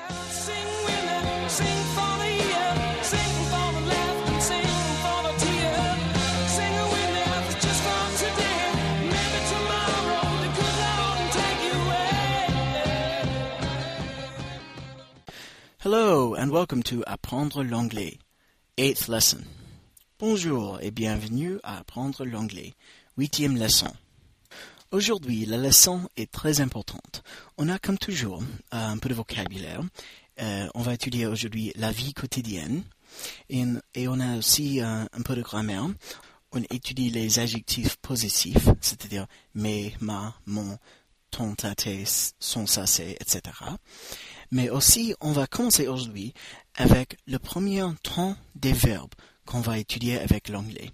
Hello and welcome to Apprendre l'anglais, 8th lesson. Bonjour et bienvenue à Apprendre l'anglais, 8e leçon. Aujourd'hui, la leçon est très importante. On a comme toujours un peu de vocabulaire. On va étudier aujourd'hui la vie quotidienne et on a aussi un peu de grammaire. On étudie les adjectifs possessifs, c'est-à-dire mes, ma, mon, ton, ta, tes, son, sa, c'est, etc. Mais aussi, on va commencer aujourd'hui avec le premier temps des verbes qu'on va étudier avec l'anglais.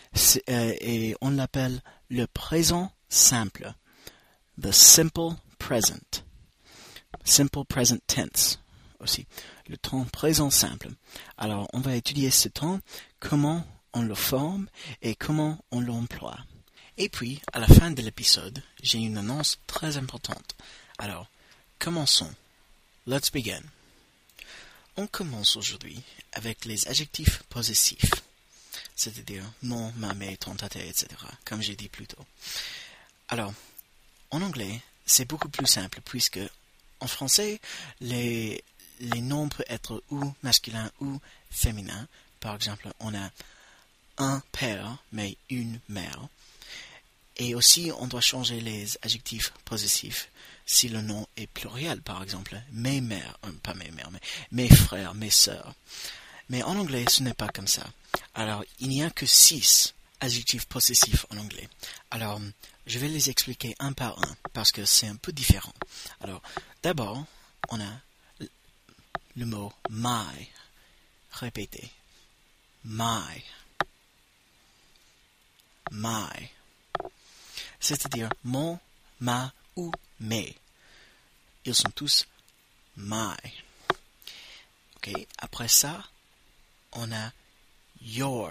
Et on l'appelle le présent simple. The simple present. Simple present tense aussi. Le temps présent simple. Alors, on va étudier ce temps, comment on le forme et comment on l'emploie. Et puis, à la fin de l'épisode, j'ai une annonce très importante. Alors, commençons. Let's begin. On commence aujourd'hui avec les adjectifs possessifs, c'est-à-dire mon, ma, mes, ton, ta, tes, etc., comme j'ai dit plus tôt. Alors, en anglais, c'est beaucoup plus simple puisque en français, les noms peuvent être ou masculins ou féminins. Par exemple, on a un père, mais une mère. Et aussi, on doit changer les adjectifs possessifs si le nom est pluriel, par exemple, mes mères, pas mes mères, mais mes frères, mes sœurs. Mais en anglais, ce n'est pas comme ça. Alors, il n'y a que 6 adjectifs possessifs en anglais. Alors, je vais les expliquer un par un, parce que c'est un peu différent. Alors, d'abord, on a le mot my. Répétez. My. My. C'est-à-dire mon, ma ou mes. Ils sont tous my. Ok. Après ça, on a your.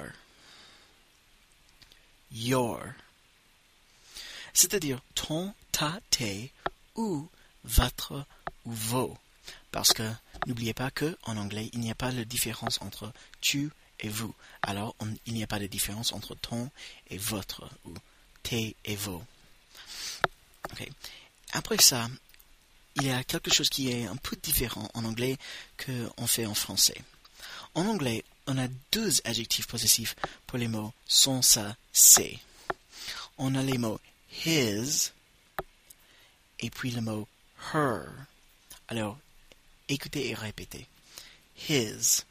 Your. C'est-à-dire ton, ta, tes ou votre ou vos. Parce que n'oubliez pas que en anglais, il n'y a pas de différence entre tu et vous. Alors, il n'y a pas de différence entre ton et votre ou tes et vos. Okay. Après ça, il y a quelque chose qui est un peu différent en anglais qu'on fait en français. En anglais, on a 2 adjectifs possessifs pour les mots son, sa, c'est. On a les mots his et puis le mot her. Alors, écoutez et répétez. His.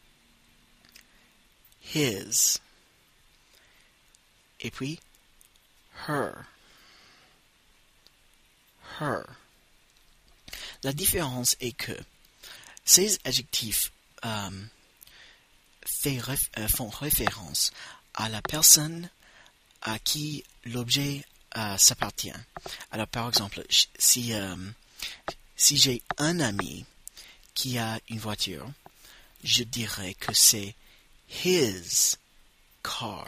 His. Et puis her. Her. La différence est que ces adjectifs font référence à la personne à qui l'objet s'appartient. Alors, par exemple, si j'ai un ami qui a une voiture, je dirais que c'est his car.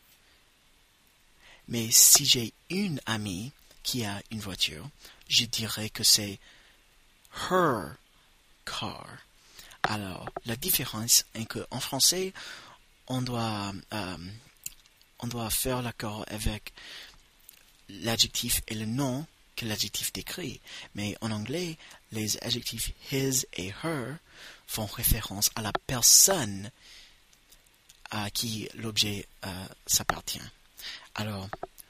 Mais si j'ai une amie qui a une voiture, je dirais que c'est her car. Alors, la différence est qu'en français, on doit faire l'accord avec l'adjectif et le nom que l'adjectif décrit. Mais en anglais, les adjectifs his et her font référence à la personne à qui l'objet s'appartient. Alors,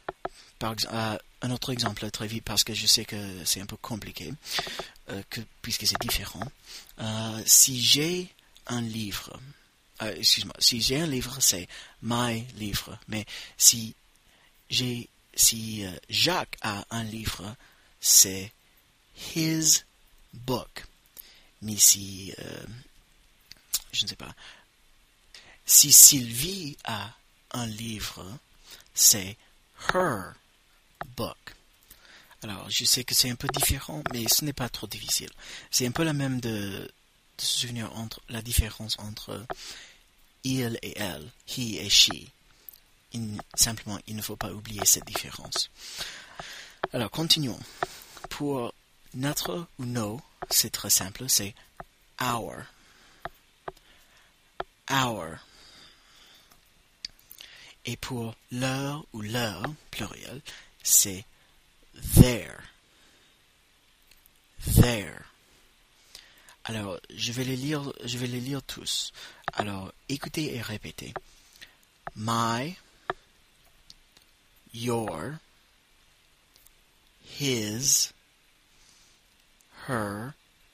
un autre exemple très vite, parce que je sais que c'est un peu compliqué, puisque c'est différent. Si j'ai un livre, si j'ai un livre, c'est my livre. Mais si Jacques a un livre, c'est his book. Mais si, je ne sais pas, si Sylvie a un livre, c'est her book. Alors, je sais que c'est un peu différent, mais ce n'est pas trop difficile. C'est un peu la même de se souvenir entre la différence entre il et elle, he et she. Simplement, il ne faut pas oublier cette différence. Alors, continuons. Pour notre ou nos, c'est très simple, c'est hour, hour. Et pour l'heure ou l'heure, pluriel, c'est there, there. Alors, je vais les lire tous. Alors, écoutez et répétez. My, your, his, her,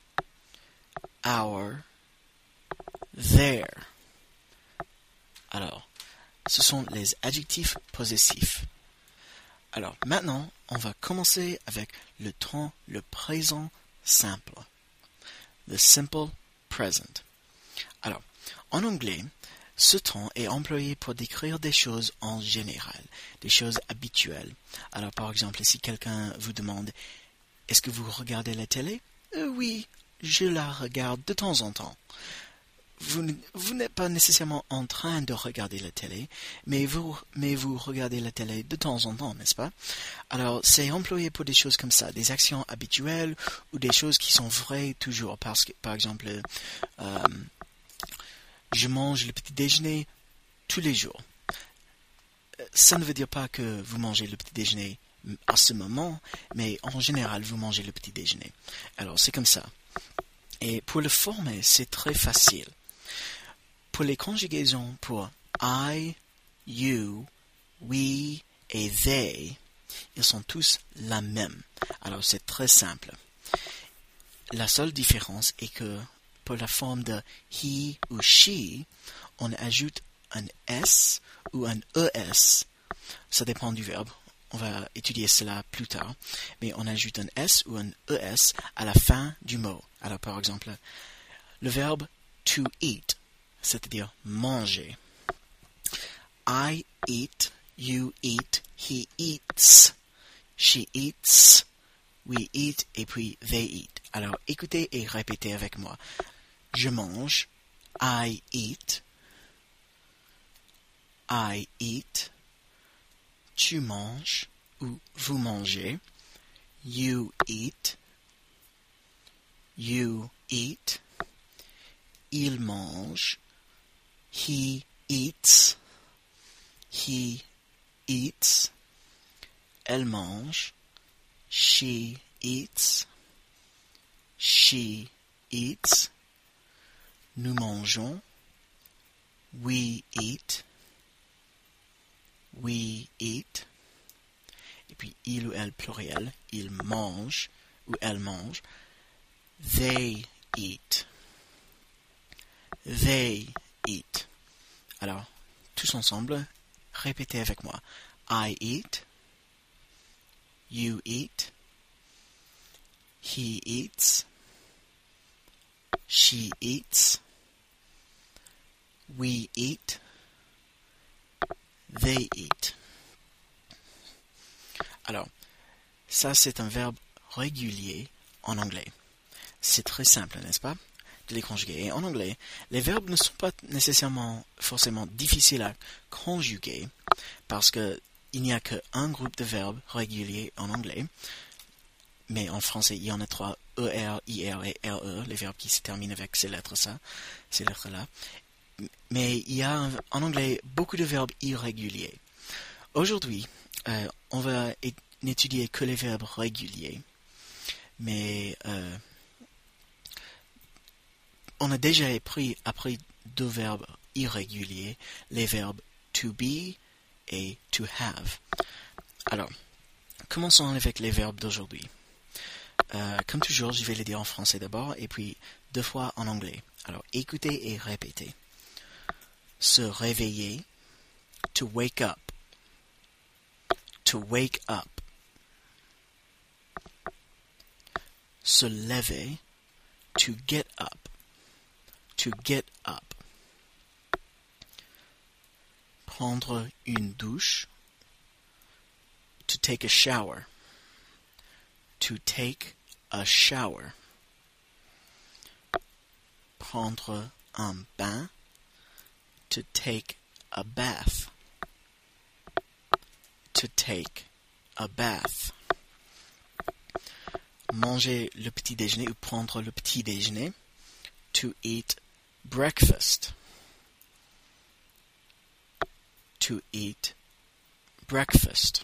our, their. Alors, ce sont les adjectifs possessifs. Alors, maintenant, on va commencer avec le temps, le présent simple. The simple present. Alors, en anglais, ce temps est employé pour décrire des choses en général, des choses habituelles. Alors, par exemple, si quelqu'un vous demande « Est-ce que vous regardez la télé ?» Oui, je la regarde de temps en temps. Vous n'êtes pas nécessairement en train de regarder la télé, mais vous regardez la télé de temps en temps, n'est-ce pas? Alors, c'est employé pour des choses comme ça, des actions habituelles ou des choses qui sont vraies toujours. Parce que, par exemple, je mange le petit déjeuner tous les jours. Ça ne veut dire pas que vous mangez le petit déjeuner à ce moment, mais en général, vous mangez le petit déjeuner. Alors, c'est comme ça. Et pour le former, c'est très facile. Pour les conjugaisons pour I, you, we et they, ils sont tous la même. Alors c'est très simple. La seule différence est que pour la forme de he ou she, on ajoute un s ou un es. Ça dépend du verbe. On va étudier cela plus tard. Mais on ajoute un s ou un es à la fin du mot. Alors par exemple, le verbe to eat, c'est-à-dire manger. I eat, you eat, he eats, she eats, we eat, et puis they eat. Alors écoutez et répétez avec moi. Je mange, I eat, tu manges ou vous mangez, you eat, il mange, he eats, elle mange, she eats, nous mangeons, we eat, et puis il ou elle pluriel, il mange ou elle mange, they eat. Alors, tous ensemble, répétez avec moi. I eat, you eat, he eats, she eats, we eat, they eat. Alors, ça c'est un verbe régulier en anglais. C'est très simple, n'est-ce pas, de les conjuguer. Et en anglais, les verbes ne sont pas nécessairement forcément difficiles à conjuguer parce que il n'y a qu'un groupe de verbes réguliers en anglais. Mais en français, il y en a 3, ER, IR et RE, les verbes qui se terminent avec ces lettres-là. Mais il y a en anglais beaucoup de verbes irréguliers. Aujourd'hui, on va n'étudier que les verbes réguliers. Mais on a déjà appris deux verbes irréguliers, les verbes to be et to have. Alors, commençons avec les verbes d'aujourd'hui. Comme toujours, je vais les dire en français d'abord et puis 2 fois en anglais. Alors, écoutez et répétez. Se réveiller, to wake up. To wake up. Se lever, to get up. To get up. Prendre une douche, to take a shower. To take a shower. Prendre un bain, to take a bath. To take a bath. Manger le petit déjeuner ou prendre le petit déjeuner, to eat breakfast. To eat breakfast.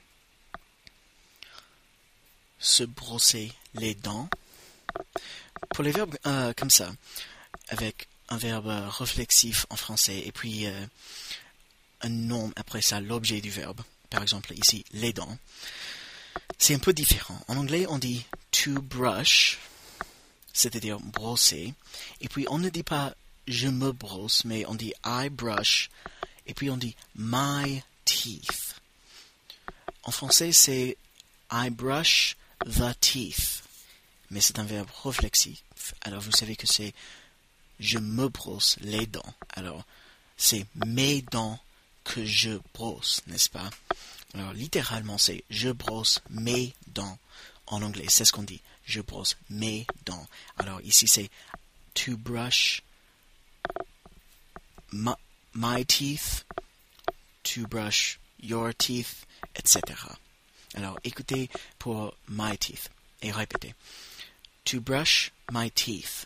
Se brosser les dents. Pour les verbes comme ça, avec un verbe réflexif en français et puis un nom après ça, l'objet du verbe, par exemple ici, les dents, c'est un peu différent. En anglais, on dit to brush, c'est-à-dire brosser, et puis on ne dit pas je me brosse, mais on dit I brush, et puis on dit my teeth. En français, c'est I brush the teeth, mais c'est un verbe réflexif. Alors vous savez que c'est je me brosse les dents. Alors c'est mes dents que je brosse, n'est-ce pas? Alors littéralement c'est je brosse mes dents en anglais. C'est ce qu'on dit. Je brosse mes dents. Alors ici c'est to brush my teeth, to brush your teeth, etc. Alors écoutez pour my teeth et répétez. To brush my teeth.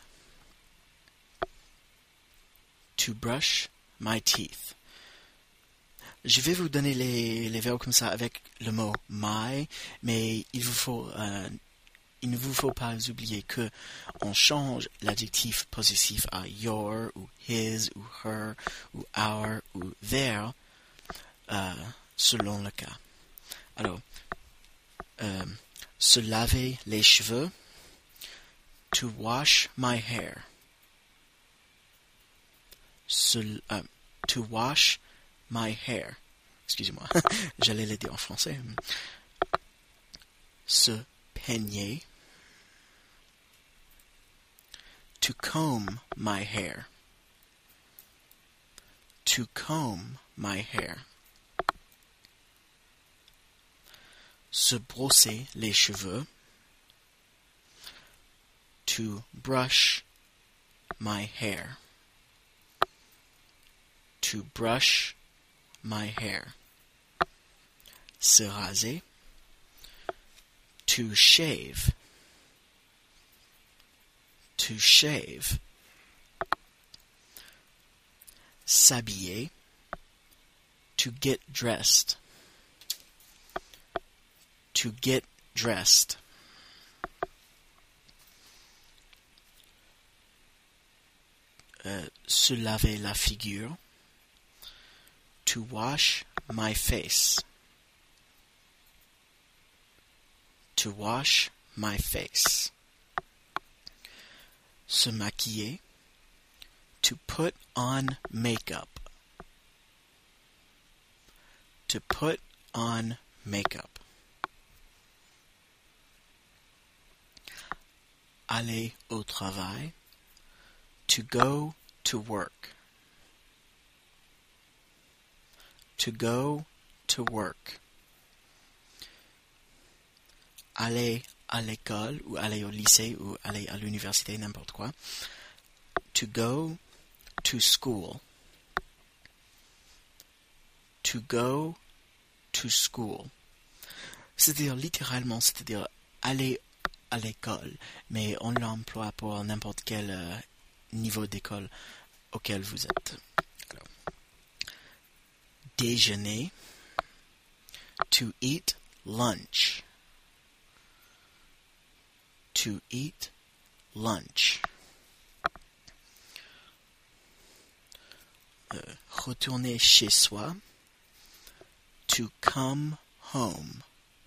To brush my teeth. Je vais vous donner les verbes comme ça avec le mot my, mais il ne vous faut pas oublier que on change l'adjectif possessif à your ou his ou her ou our ou their selon le cas. Alors, se laver les cheveux. To wash my hair. To wash my hair. Excusez-moi, j'allais le dire en français. Se peigner. To comb my hair. To comb my hair. Se brosser les cheveux. To brush my hair. To brush my hair. Se raser. To shave. To shave. S'habiller. To get dressed. To get dressed. Se laver la figure. To wash my face. To wash my face. Se maquiller. To put on makeup. To put on makeup. Aller au travail. To go to work. To go to work. Aller à l'école ou aller au lycée ou aller à l'université, n'importe quoi. To go to school. To go to school. C'est-à-dire littéralement, c'est-à-dire aller à l'école, mais on l'emploie pour n'importe quel niveau d'école auquel vous êtes. Alors, déjeuner. To eat lunch. To eat lunch. Retourner chez soi. To come home.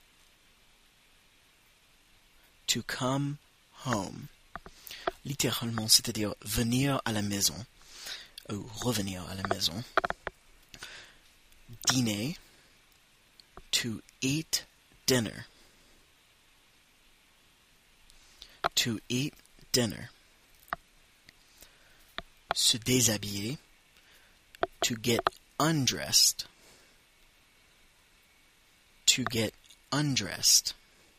To come home. Littéralement, c'est-à-dire venir à la maison, ou revenir à la maison. Dîner. To eat dinner. To eat dinner. Se déshabiller. To get undressed. To get undressed.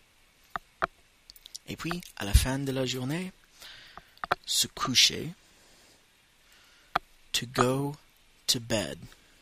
Et puis, à la fin de la journée, se coucher. To go to bed.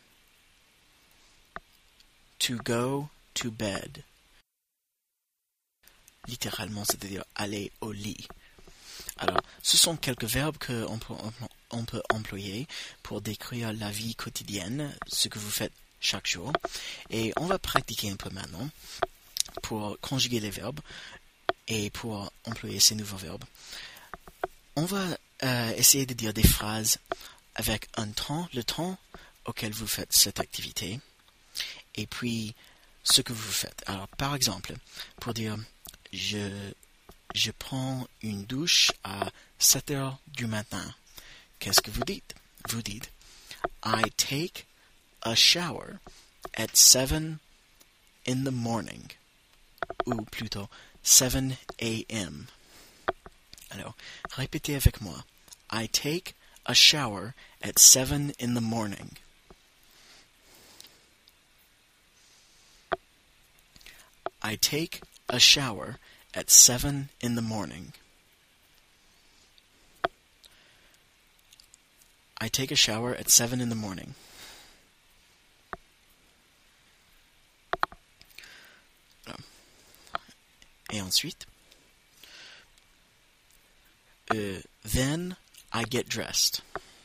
To go to bed. Littéralement, c'est-à-dire aller au lit. Alors, ce sont quelques verbes qu'on peut employer pour décrire la vie quotidienne, ce que vous faites chaque jour. Et on va pratiquer un peu maintenant pour conjuguer les verbes et pour employer ces nouveaux verbes. On va essayer de dire des phrases avec le temps auquel vous faites cette activité, et puis ce que vous faites. Alors, par exemple, pour dire je prends une douche à 7 heures du matin, qu'est-ce que vous dites? Vous dites I take a shower at 7 in the morning, ou plutôt 7 a.m. Alors, répétez avec moi. I take a shower at 7 in the morning. I take a shower at 7 in the morning. I take a shower at 7 in the morning. Et ensuite, then I get dressed.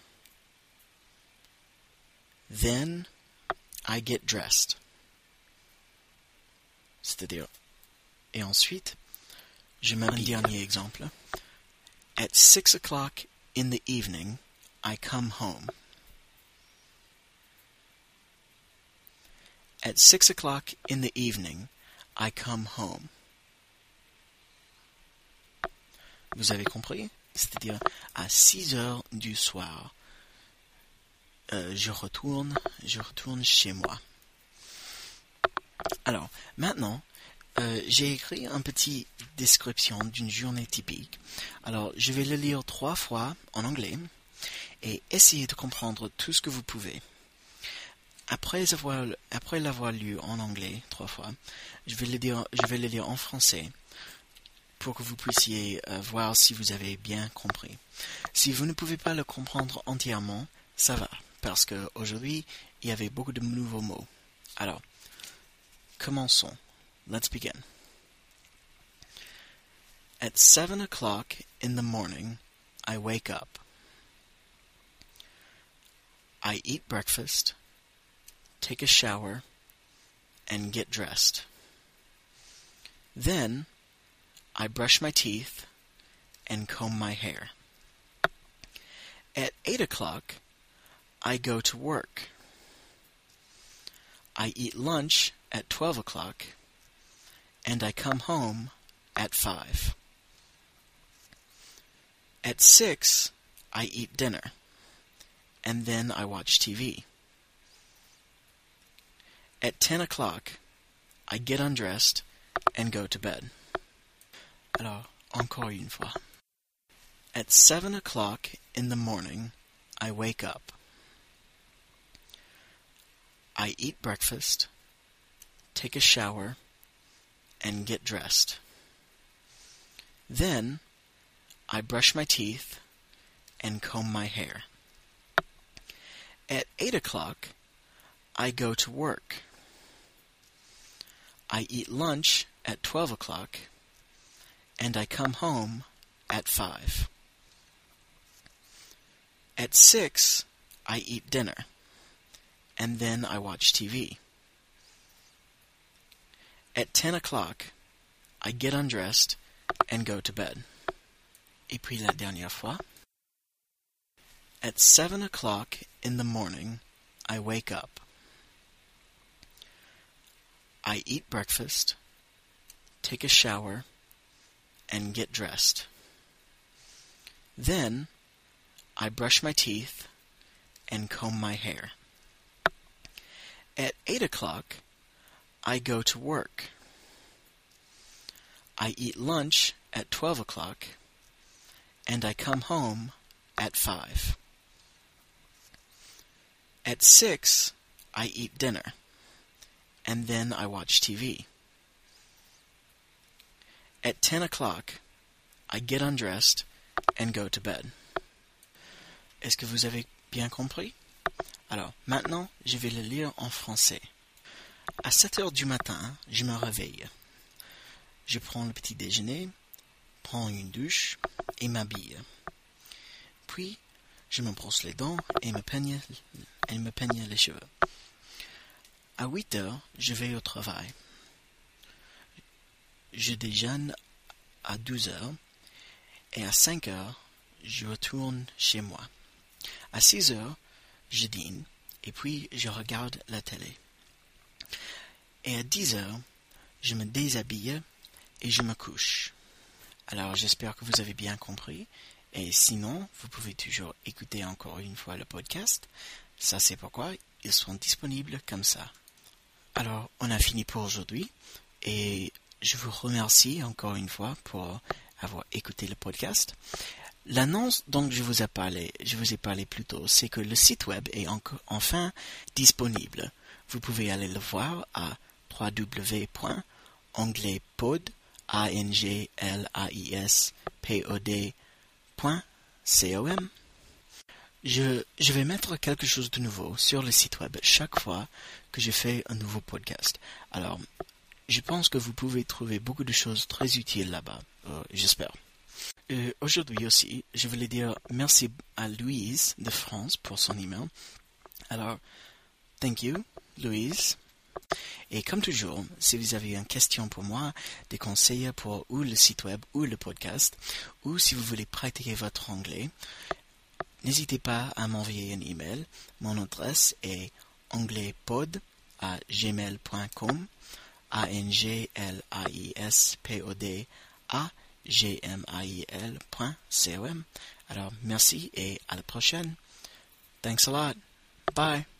Then I get dressed. C'est-à-dire, et ensuite, je m'habille. Un dernier exemple. At 6 o'clock in the evening, I come home. At 6 o'clock in the evening, I come home. Vous avez compris? C'est-à-dire, à 6 heures du soir, je retourne chez moi. Alors, maintenant, j'ai écrit une petite description d'une journée typique. Alors, je vais le lire 3 fois en anglais et essayer de comprendre tout ce que vous pouvez. Après l'avoir lu en anglais 3 fois, je vais le lire en français pour que vous puissiez voir si vous avez bien compris. Si vous ne pouvez pas le comprendre entièrement, ça va, parce qu'aujourd'hui, il y avait beaucoup de nouveaux mots. Alors, commençons. Let's begin. At 7 o'clock in the morning, I wake up. I eat breakfast, take a shower, and get dressed. Then, I brush my teeth and comb my hair. At 8 o'clock, I go to work. I eat lunch at 12 o'clock, and I come home at 5. At 6, I eat dinner, and then I watch TV. At 10 o'clock, I get undressed and go to bed. Alors, encore une fois. At 7 o'clock in the morning, I wake up. I eat breakfast, take a shower, and get dressed. Then, I brush my teeth and comb my hair. At 8 o'clock, I go to work. I eat lunch at 12 o'clock, and I come home at 5. At 6, I eat dinner, and then I watch TV. At 10 o'clock, I get undressed and go to bed. Et puis la dernière fois. At 7 o'clock in the morning, I wake up. I eat breakfast, take a shower, and get dressed. Then, I brush my teeth and comb my hair. At 8 o'clock, I go to work. I eat lunch at 12 o'clock, and I come home at 5. At 6, I eat dinner, and then I watch TV. At 10 o'clock, I get undressed and go to bed. Est-ce que vous avez bien compris? Alors, maintenant, je vais le lire en français. À 7 heures du matin, je me réveille. Je prends le petit déjeuner, prends une douche, et m'habille. Puis, je me brosse les dents et me peigne les cheveux. À 8 heures, je vais au travail. Je déjeune à 12 heures et à 5 heures, je retourne chez moi. À 6 heures, je dîne et puis je regarde la télé. Et à 10 heures, je me déshabille et je me couche. Alors j'espère que vous avez bien compris. Et sinon, vous pouvez toujours écouter encore une fois le podcast. Ça c'est pourquoi ils sont disponibles comme ça. Alors on a fini pour aujourd'hui. Et je vous remercie encore une fois pour avoir écouté le podcast. L'annonce dont je vous ai parlé plus tôt, c'est que le site web est enfin disponible. Vous pouvez aller le voir à www.anglaispod.com. Je vais mettre quelque chose de nouveau sur le site web chaque fois que je fais un nouveau podcast. Alors, je pense que vous pouvez trouver beaucoup de choses très utiles là-bas, j'espère. Aujourd'hui aussi, je voulais dire merci à Louise de France pour son email. Alors, thank you, Louise. Et comme toujours, si vous avez une question pour moi, des conseils pour ou le site web ou le podcast, ou si vous voulez pratiquer votre anglais, n'hésitez pas à m'envoyer un email. Mon adresse est anglaispod@gmail.com, anglaispod@gmail.com. Alors, merci et à la prochaine. Thanks a lot. Bye.